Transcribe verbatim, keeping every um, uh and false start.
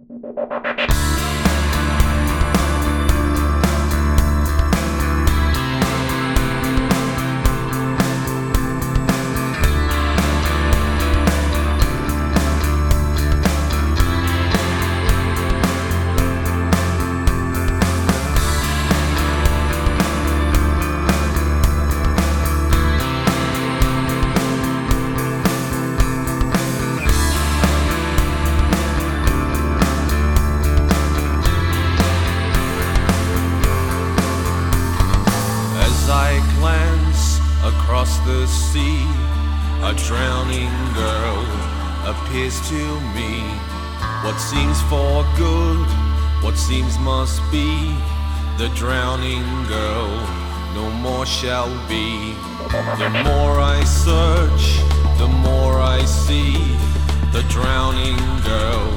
Across the sea, a drowning girl appears to me. What seems for good, what seems must be. The drowning girl no more shall be. The more I search, the more I see. The drowning girl